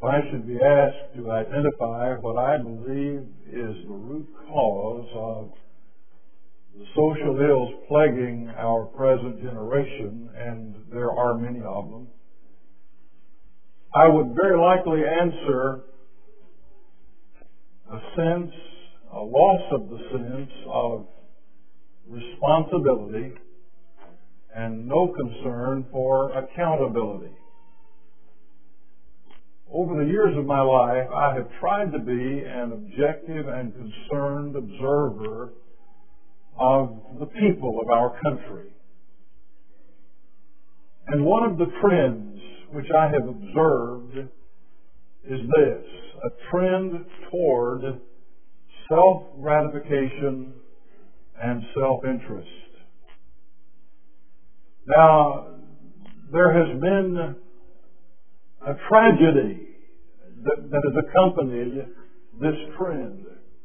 I should be asked to identify what I believe is the root cause of the social ills plaguing our present generation, and there are many of them, I would very likely answer a loss of the sense of responsibility and no concern for accountability. Over the years of my life, I have tried to be an objective and concerned observer of the people of our country. And one of the trends which I have observed is this: a trend toward self-gratification and self-interest. Now, there has been a tragedy that has accompanied this trend.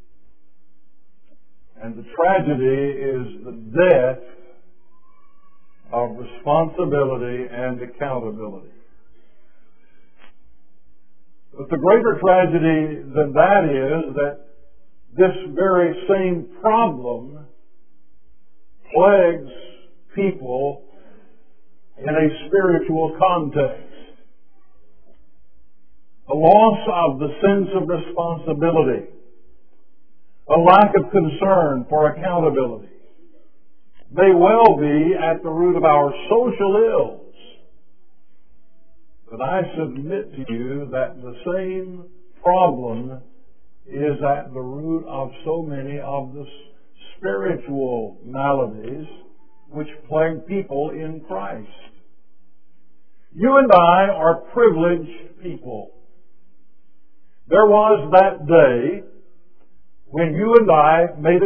And the tragedy is the death of responsibility and accountability. But the greater tragedy than that is that this very same problem plagues people in a spiritual context. A loss of the sense of responsibility, a lack of concern for accountability, may well be at the root of our social ills. But I submit to you that the same problem is at the root of so many of the spiritual maladies which plague people in Christ. You and I are privileged people. There was that day when you and I made a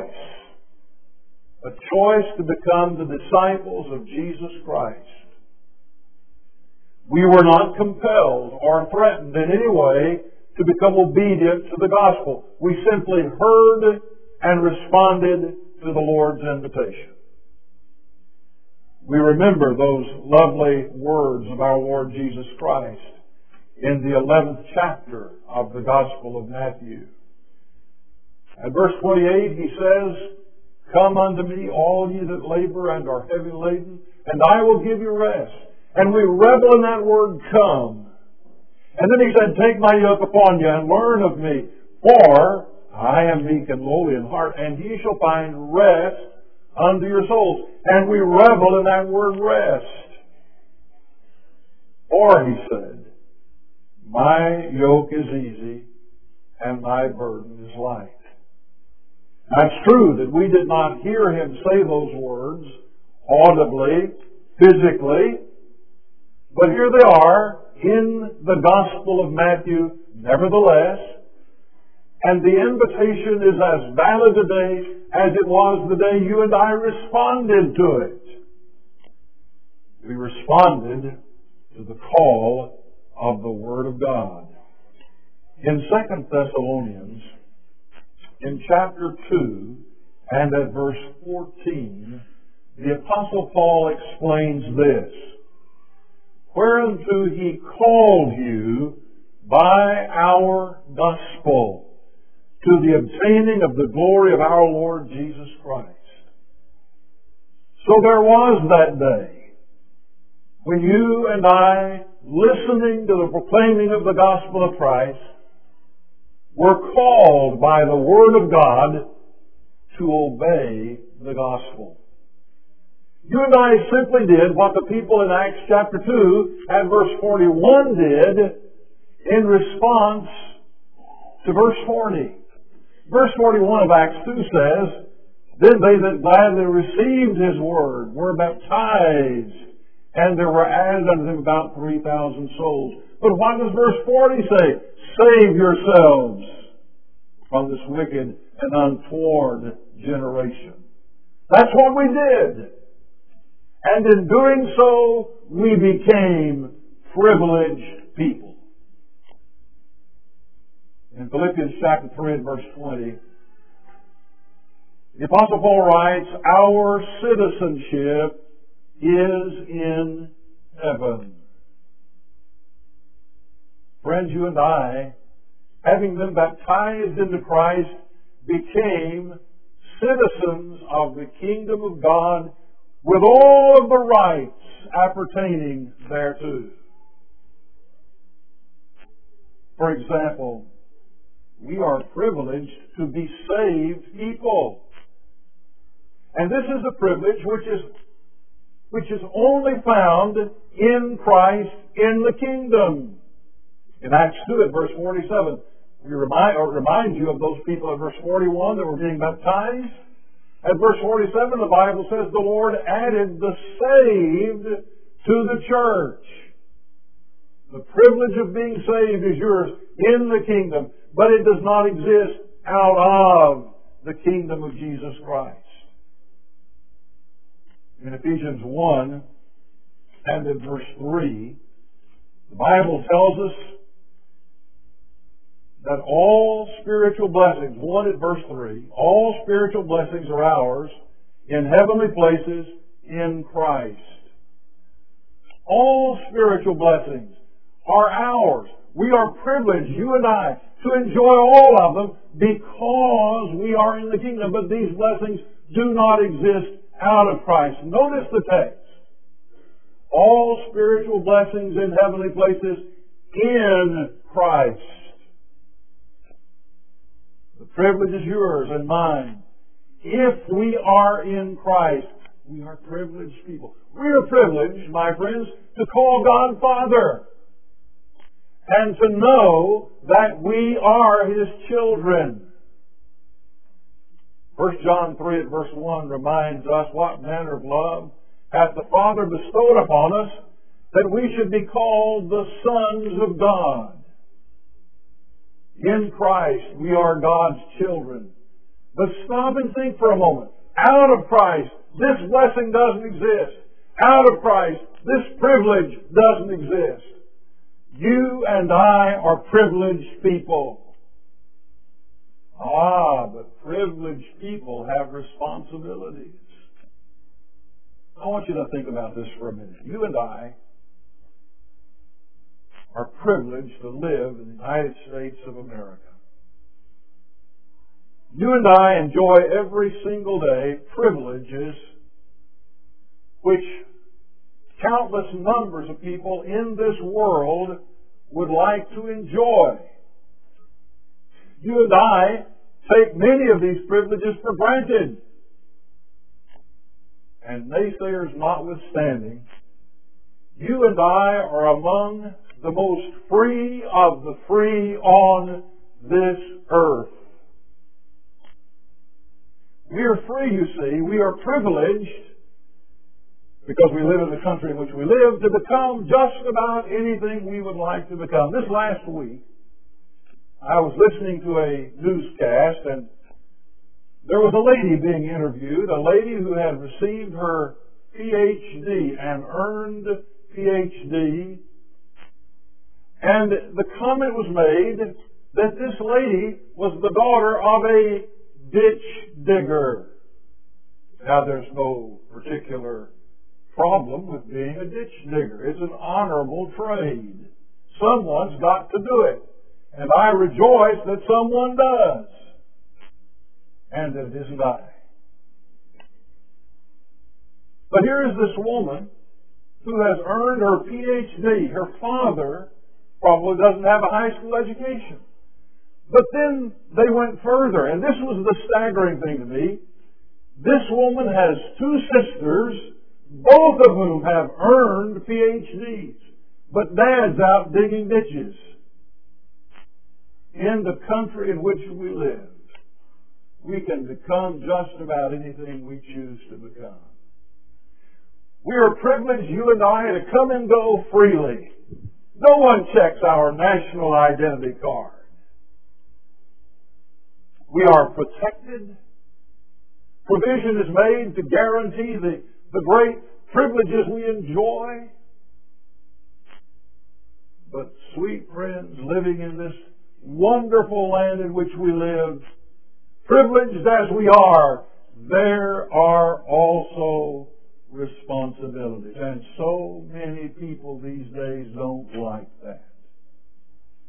choice to become the disciples of Jesus Christ. We were not compelled or threatened in any way to become obedient to the gospel. We simply heard and responded to the Lord's invitation. We remember those lovely words of our Lord Jesus Christ in the 11th chapter of the Gospel of Matthew. At verse 28 he says, "Come unto me, all ye that labor and are heavy laden, and I will give you rest." And we revel in that word, "come." And then he said, "Take my yoke upon you and learn of me, for I am meek and lowly in heart, and ye shall find rest unto your souls." And we revel in that word, rest. "For," he said, "my yoke is easy and my burden is light." Now, it's true that we did not hear him say those words audibly, physically, but here they are in the Gospel of Matthew nevertheless, and the invitation is as valid today as it was the day you and I responded to it. We responded to the call of the Word of God. In 2 Thessalonians, in chapter 2 and at verse 14, the Apostle Paul explains this: "Whereunto he called you by our gospel, to the obtaining of the glory of our Lord Jesus Christ." So there was that day when you and I, listening to the proclaiming of the gospel of Christ, were called by the Word of God to obey the gospel. You and I simply did what the people in Acts chapter 2 and verse 41 did in response to verse 40. Verse 41 of Acts 2 says, "Then they that gladly received his word were baptized, and there were added unto them about 3,000 souls." But what does verse 40 say? "Save yourselves from this wicked and untoward generation." That's what we did. And in doing so, we became privileged people. In Philippians chapter 3 and verse 20, the Apostle Paul writes, "Our citizenship is in heaven, Friends, you and I, having been baptized into Christ, became citizens of the kingdom of God with all of the rights appertaining thereto. For example, we are privileged to be saved people. And this is a privilege which is only found in Christ in the kingdom. In Acts 2 at verse 47, we remind you of those people at verse 41 that were being baptized. At verse 47, the Bible says the Lord added the saved to the church. The privilege of being saved is yours in the kingdom, but it does not exist out of the kingdom of Jesus Christ. In Ephesians 1 and in verse 3, the Bible tells us that all spiritual blessings, 1 at verse 3, all spiritual blessings are ours in heavenly places in Christ. All spiritual blessings are ours. We are privileged, you and I, to enjoy all of them because we are in the kingdom. But these blessings do not exist out of Christ. Notice the text. All spiritual blessings in heavenly places in Christ. The privilege is yours and mine. If we are in Christ, we are privileged people. We are privileged, my friends, to call God Father and to know that we are His children. 1 John 3 at verse 1 reminds us what manner of love hath the Father bestowed upon us that we should be called the sons of God. In Christ, we are God's children. But stop and think for a moment. Out of Christ, this blessing doesn't exist. Out of Christ, this privilege doesn't exist. You and I are privileged people. But privileged people have responsibilities. I want you to think about this for a minute. You and I are privileged to live in the United States of America. You and I enjoy every single day privileges which countless numbers of people in this world would like to enjoy. You and I take many of these privileges for granted. And naysayers notwithstanding, you and I are among the most free of the free on this earth. We are free, you see. We are privileged, because we live in the country in which we live, to become just about anything we would like to become. This last week, I was listening to a newscast, and there was a lady being interviewed, a lady who had received her PhD, an earned PhD, and the comment was made that this lady was the daughter of a ditch digger. Now, there's no particular problem with being a ditch digger. It's an honorable trade. Someone's got to do it. And I rejoice that someone does. And it isn't I. But here is this woman who has earned her PhD. Her father probably doesn't have a high school education. But then they went further, and this was the staggering thing to me. This woman has two sisters, both of whom have earned PhDs. But Dad's out digging ditches. In the country in which we live, we can become just about anything we choose to become. We are privileged, you and I, to come and go freely. No one checks our national identity card. We are protected. Provision is made to guarantee the great privileges we enjoy. But, sweet friends, living in this wonderful land in which we live, privileged as we are, there are also responsibilities. And so many people these days don't like that.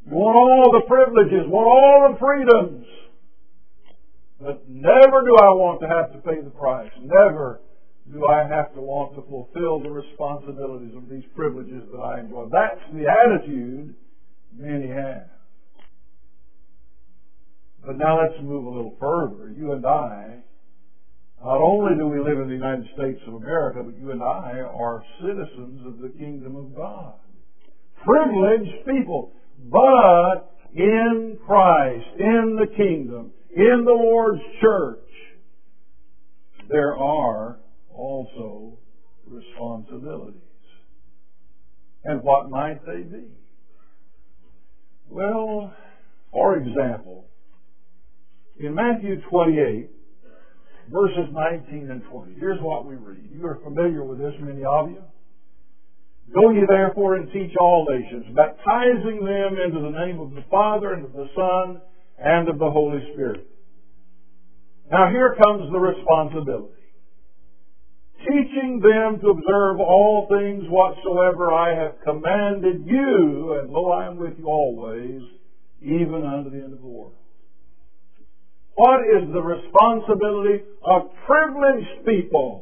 You want all the privileges, want all the freedoms. But never do I want to have to pay the price. Never do I have to want to fulfill the responsibilities of these privileges that I enjoy. That's the attitude many have. But now let's move a little further. You and I, not only do we live in the United States of America, but you and I are citizens of the kingdom of God. Privileged people. But in Christ, in the kingdom, in the Lord's church, there are also responsibilities. And what might they be? Well, for example, in Matthew 28, verses 19 and 20, here's what we read. You are familiar with this, many of you. Go ye therefore and teach all nations, baptizing them into the name of the Father and of the Son and of the Holy Spirit. Now here comes the responsibility. Teaching them to observe all things whatsoever I have commanded you, and lo, I am with you always, even unto the end of the world. What is the responsibility of privileged people?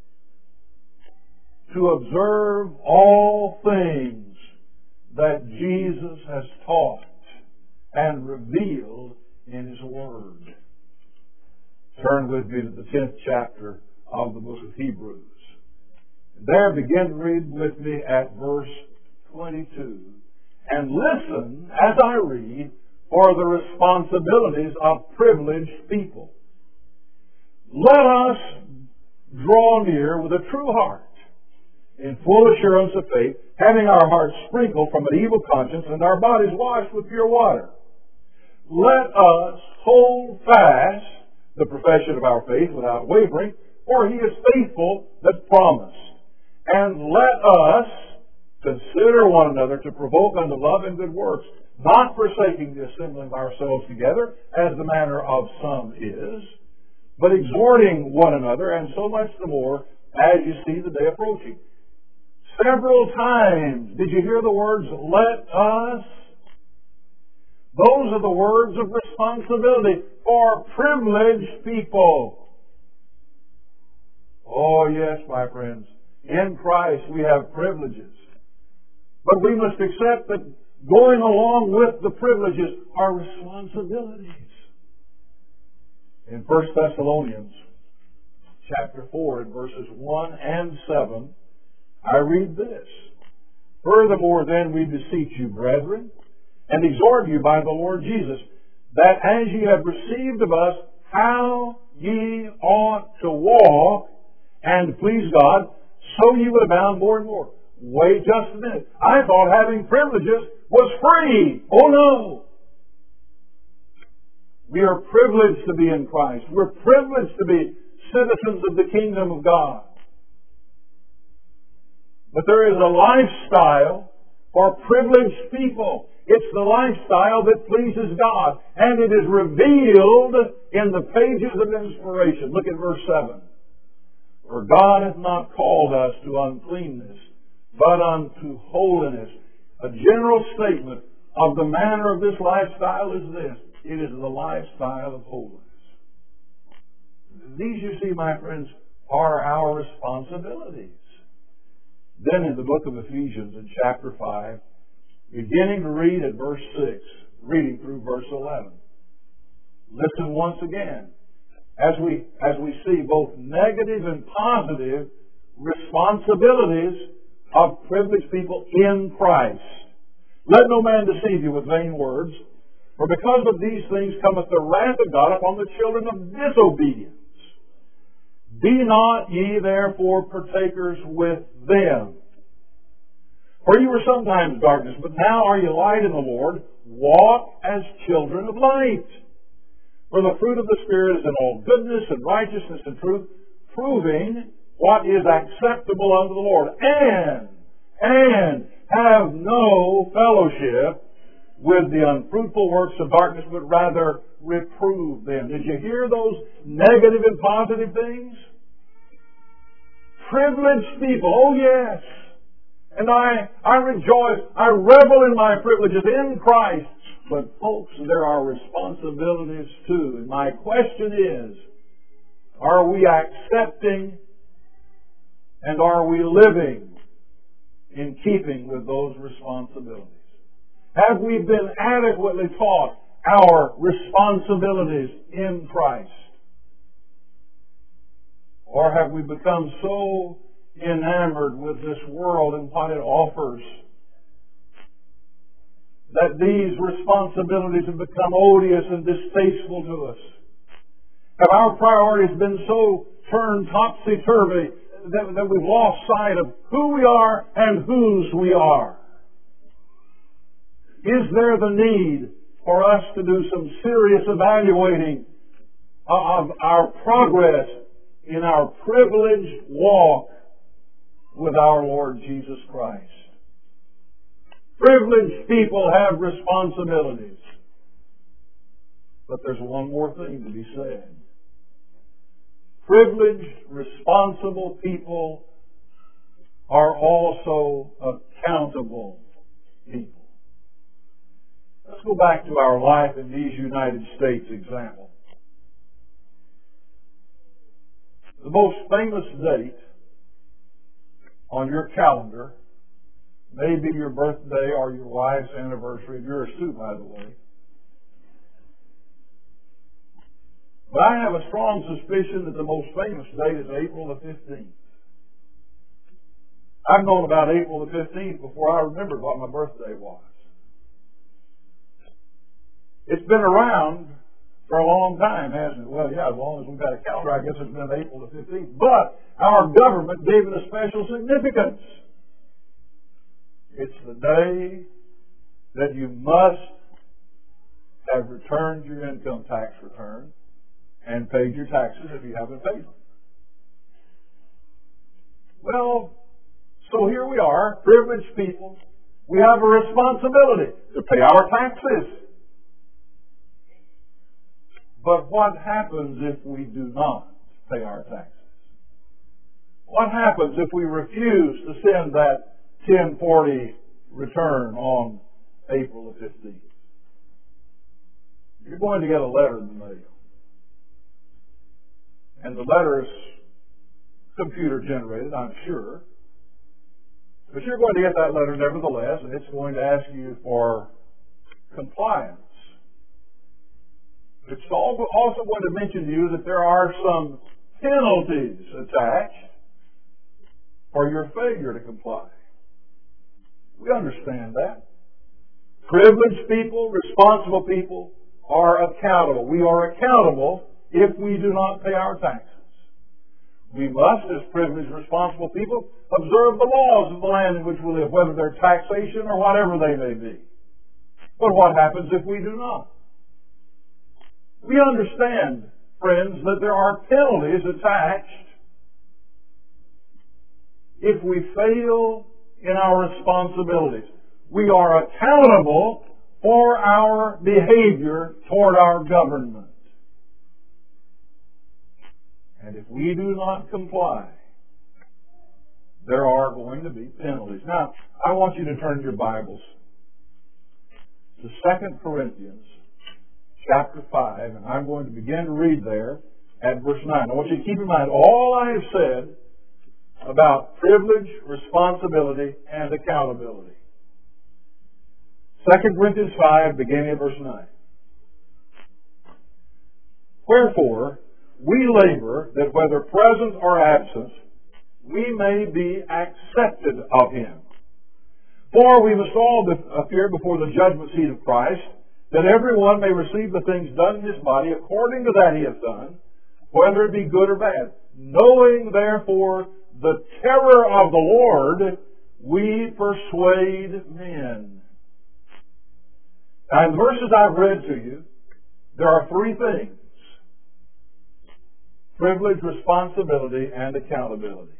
To observe all things that Jesus has taught and revealed in His Word. Turn with me to the 10th chapter of the book of Hebrews. There, begin to read with me at verse 22. And listen as I read for the responsibilities of privileged people. Let us draw near with a true heart, in full assurance of faith, having our hearts sprinkled from an evil conscience and our bodies washed with pure water. Let us hold fast the profession of our faith without wavering, for He is faithful that promised. And let us consider one another to provoke unto love and good works, not forsaking the assembling of ourselves together, as the manner of some is, but exhorting one another, and so much the more as you see the day approaching. Several times, did you hear the words, let us? Those are the words of responsibility for privileged people. Oh yes, my friends, in Christ we have privileges. But we must accept that going along with the privileges are responsibilities. In 1 Thessalonians chapter 4 and verses 1 and 7, I read this. Furthermore, then, we beseech you, brethren, and exhort you by the Lord Jesus, that as ye have received of us how ye ought to walk and please God, so ye would abound more and more. Wait just a minute. I thought having privileges was free. Oh no! We are privileged to be in Christ. We're privileged to be citizens of the kingdom of God. But there is a lifestyle for privileged people. It's the lifestyle that pleases God. And it is revealed in the pages of inspiration. Look at verse 7. For God hath not called us to uncleanness, but unto holiness. A general statement of the manner of this lifestyle is this. It is the lifestyle of holiness. These, you see, my friends, are our responsibilities. Then in the book of Ephesians in chapter 5, beginning to read at verse 6, reading through verse 11. Listen once again as we see both negative and positive responsibilities of privileged people in Christ. Let no man deceive you with vain words, for because of these things cometh the wrath of God upon the children of disobedience. Be not ye therefore partakers with them. For you were sometimes darkness, but now are ye light in the Lord. Walk as children of light. For the fruit of the Spirit is in all goodness and righteousness and truth, proving what is acceptable unto the Lord. And have no fellowship with the unfruitful works of darkness, but rather reprove them. Did you hear those negative and positive things? Privileged people, oh yes. and I rejoice, I revel in my privileges in Christ. But folks, there are responsibilities too. And my question is, are we accepting and are we living in keeping with those responsibilities? Have we been adequately taught our responsibilities in Christ? Or have we become so enamored with this world and what it offers that these responsibilities have become odious and distasteful to us? Have our priorities been so turned topsy-turvy that we've lost sight of who we are and whose we are? Is there the need for us to do some serious evaluating of our progress in our privileged walk with our Lord Jesus Christ? Privileged people have responsibilities. But there's one more thing to be said. Privileged, responsible people are also accountable people. Let's go back to our life in these United States example. The most famous date on your calendar may be your birthday or your wife's anniversary, if you're a Sioux, by the way. But I have a strong suspicion that the most famous date is April the 15th. I've known about April the 15th before I remembered what my birthday was. It's been around for a long time, hasn't it? Well, yeah, as long as we've got a calendar, I guess it's been April the 15th. But our government gave it a special significance. It's the day that you must have returned your income tax return and paid your taxes if you haven't paid them. Well, so here we are, privileged people. We have a responsibility to pay our taxes. But what happens if we do not pay our taxes? What happens if we refuse to send that 1040 return on April the 15th? You're going to get a letter in the mail. And the letter is computer generated, I'm sure. But you're going to get that letter nevertheless, and it's going to ask you for compliance. It's also going to mention to you that there are some penalties attached for your failure to comply. We understand that. Privileged people, responsible people are accountable. We are accountable if we do not pay our taxes. We must, as privileged, responsible people, observe the laws of the land in which we live, whether they're taxation or whatever they may be. But what happens if we do not? We understand, friends, that there are penalties attached if we fail in our responsibilities. We are accountable for our behavior toward our government. And if we do not comply, there are going to be penalties. Now, I want you to turn your Bibles to 2 Corinthians chapter 5, and I'm going to begin to read there at verse 9. I want you to keep in mind all I have said about privilege, responsibility, and accountability. 2 Corinthians 5, beginning at verse 9. Wherefore, we labor that whether present or absent, we may be accepted of Him. For we must all appear before the judgment seat of Christ, that every one may receive the things done in his body according to that he has done, whether it be good or bad. Knowing therefore the terror of the Lord, we persuade men. Now in the verses I've read to you, there are three things: privilege, responsibility, and accountability.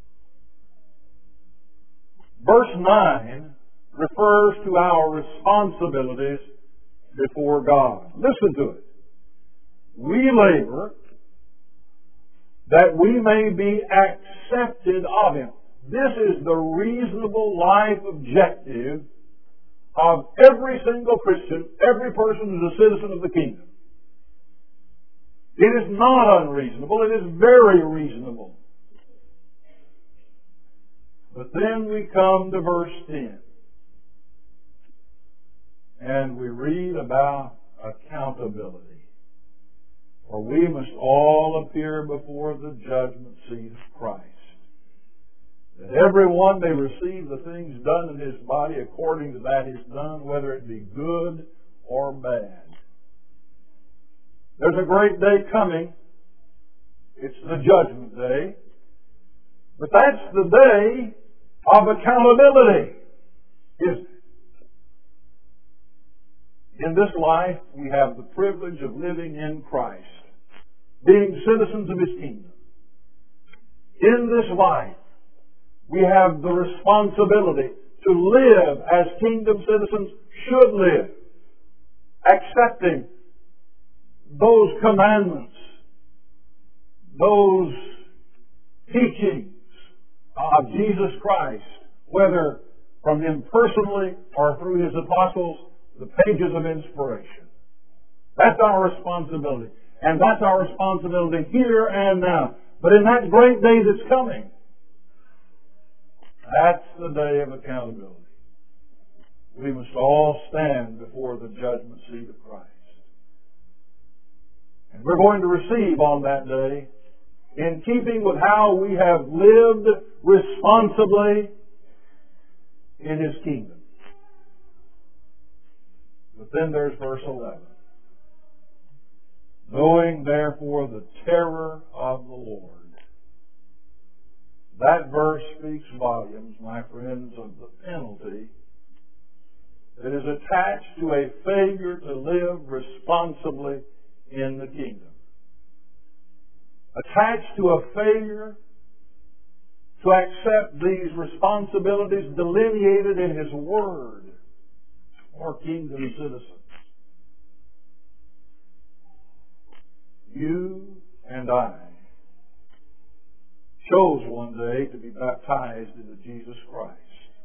Verse 9 refers to our responsibilities before God. Listen to it. We labor that we may be accepted of Him. This is the reasonable life objective of every single Christian, every person who is a citizen of the kingdom. It is not unreasonable, it is very reasonable. But then we come to verse 10. And we read about accountability. For we must all appear before the judgment seat of Christ, that everyone may receive the things done in his body according to that is done, whether it be good or bad. There's a great day coming. It's the judgment day. But that's the day of accountability. In this life, we have the privilege of living in Christ, being citizens of His kingdom. In this life, we have the responsibility to live as kingdom citizens should live, accepting those commandments, those teachings of Jesus Christ, whether from Him personally or through His apostles, the pages of inspiration. That's our responsibility. And that's our responsibility here and now. But in that great day that's coming, that's the day of accountability. We must all stand before the judgment seat of Christ. And we're going to receive on that day, in keeping with how we have lived responsibly in His kingdom. But then there's verse 11. Knowing therefore the terror of the Lord. That verse speaks volumes, my friends, of the penalty that is attached to a failure to live responsibly in the kingdom. Attached to a failure to accept these responsibilities delineated in His Word for kingdom citizens. You and I chose one day to be baptized into Jesus Christ.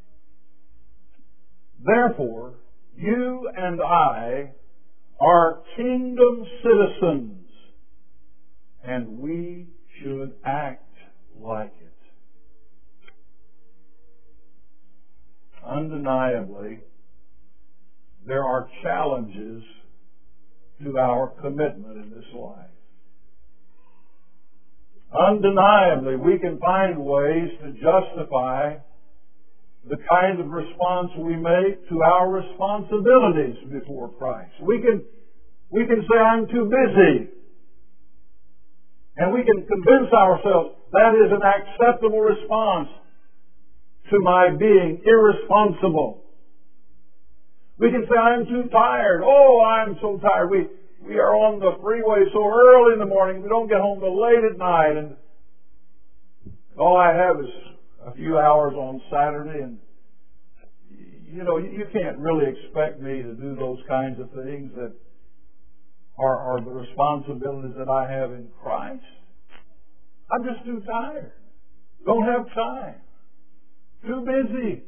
Therefore, you and I are kingdom citizens, and we should act like it. Undeniably, there are challenges to our commitment in this life. Undeniably, we can find ways to justify the kind of response we make to our responsibilities before Christ. We can say, I'm too busy. And we can convince ourselves that is an acceptable response to my being irresponsible. We can say, I'm too tired. Oh, I'm so tired. We are on the freeway so early in the morning. We don't get home till late at night. And all I have is a few hours on Saturday. And, you can't really expect me to do those kinds of things that are the responsibilities that I have in Christ. I'm just too tired. Don't have time. Too busy.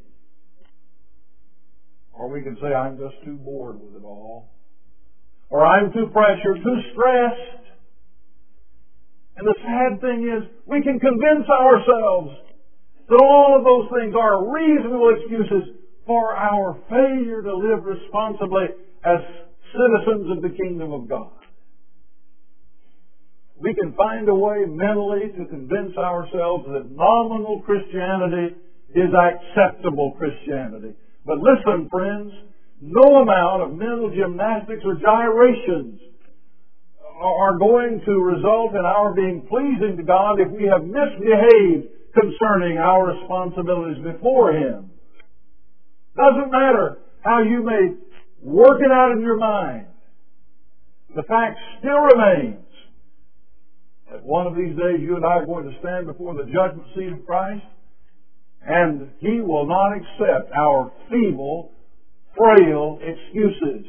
Or we can say, I'm just too bored with it all. Or I'm too pressured, too stressed. And the sad thing is, we can convince ourselves that all of those things are reasonable excuses for our failure to live responsibly as citizens of the kingdom of God. We can find a way mentally to convince ourselves that nominal Christianity is acceptable Christianity. But listen, friends, no amount of mental gymnastics or gyrations are going to result in our being pleasing to God if we have misbehaved concerning our responsibilities before Him. Doesn't matter how you may work it out in your mind. The fact still remains that one of these days you and I are going to stand before the judgment seat of Christ, and He will not accept our feeble, frail excuses.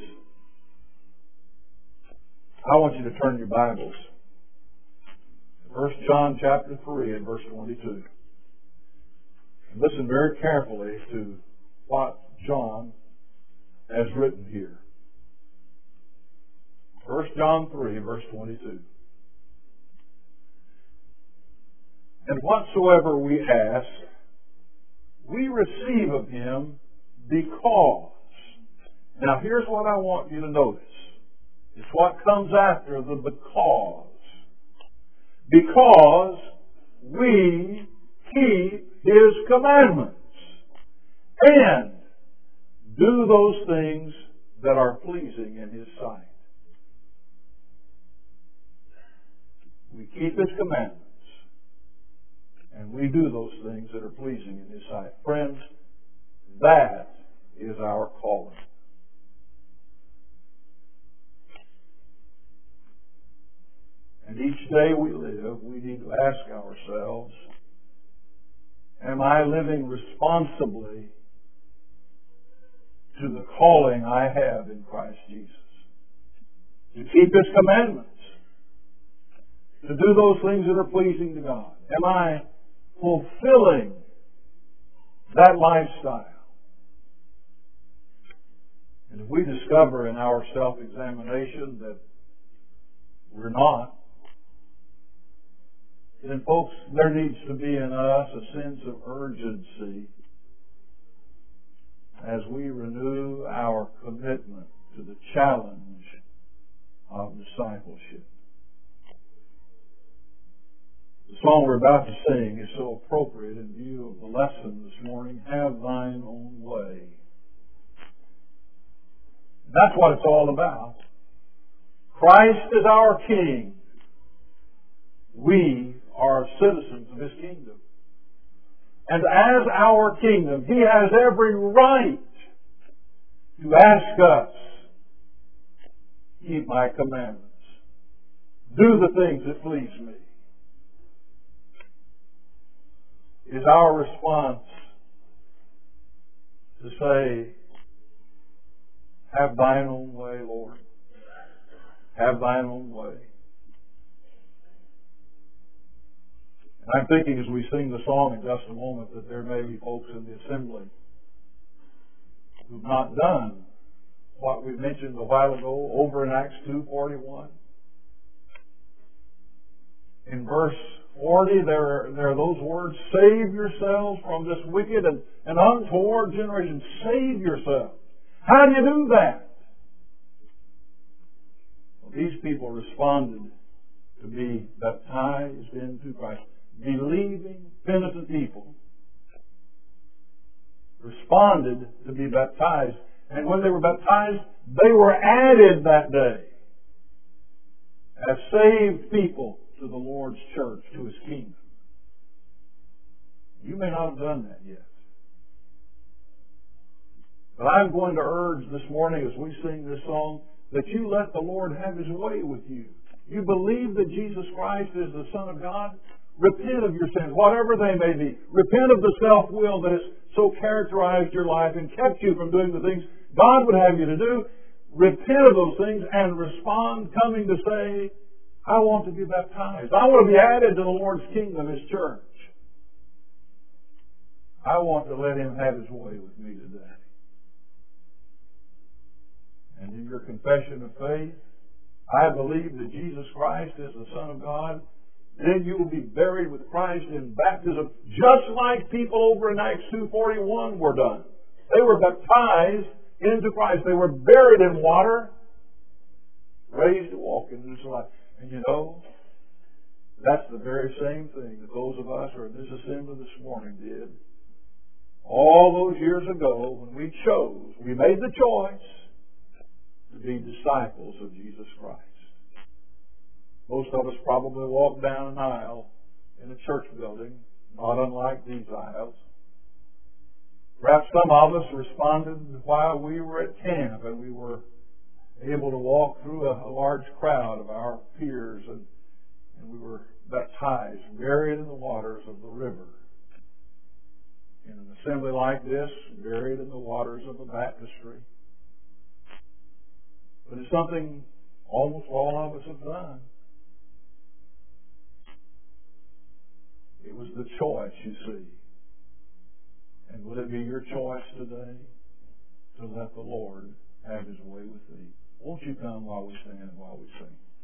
I want you to turn your Bibles. 1 John chapter 3 and verse 22. Listen very carefully to what John has written here. 1 John 3, verse 22. And whatsoever we ask, we receive of Him because. Now here's what I want you to notice. It's what comes after the because. Because we keep His commandments and do those things that are pleasing in His sight. We keep His commandments and we do those things that are pleasing in His sight. Friends, that is our calling. And each day we live, we need to ask ourselves, am I living responsibly to the calling I have in Christ Jesus? To keep His commandments. To do those things that are pleasing to God. Am I fulfilling that lifestyle? And if we discover in our self-examination that we're not, then folks, there needs to be in us a sense of urgency as we renew our commitment to the challenge of discipleship. The song we're about to sing is so appropriate in view of the lesson this morning, Have Thine Own Way. That's what it's all about. Christ is our King. We are citizens of His kingdom. And as our kingdom, He has every right to ask us, keep my commandments. Do the things that please me. Is our response to say, have thine own way, Lord. Have thine own way. And I'm thinking as we sing the song in just a moment that there may be folks in the assembly who've not done what we mentioned a while ago over in Acts 2:41. In verse 40, there are those words, save yourselves from this wicked and untoward generation. Save yourselves. How do you do that? Well, these people responded to be baptized into Christ. Believing, penitent people responded to be baptized. And when they were baptized, they were added that day as saved people to the Lord's church, to His kingdom. You may not have done that yet. But I'm going to urge this morning as we sing this song that you let the Lord have His way with you. You believe that Jesus Christ is the Son of God. Repent of your sins, whatever they may be. Repent of the self-will that has so characterized your life and kept you from doing the things God would have you to do. Repent of those things and respond coming to say, I want to be baptized. I want to be added to the Lord's kingdom, His church. I want to let Him have His way with me today. And in your confession of faith, I believe that Jesus Christ is the Son of God. Then you will be buried with Christ in baptism, just like people over in Acts 2:41 were done. They were baptized into Christ. They were buried in water, raised to walk in this life. And you know, that's the very same thing that those of us who are in this assembly this morning did. All those years ago when we made the choice to be disciples of Jesus Christ. Most of us probably walked down an aisle in a church building, not unlike these aisles. Perhaps some of us responded while we were at camp and we were able to walk through a large crowd of our peers and we were baptized, buried in the waters of the river. In an assembly like this, buried in the waters of a baptistry. But it's something almost all of us have done. It was the choice, you see. And will it be your choice today to let the Lord have His way with thee? Won't you come while we stand and while we sing?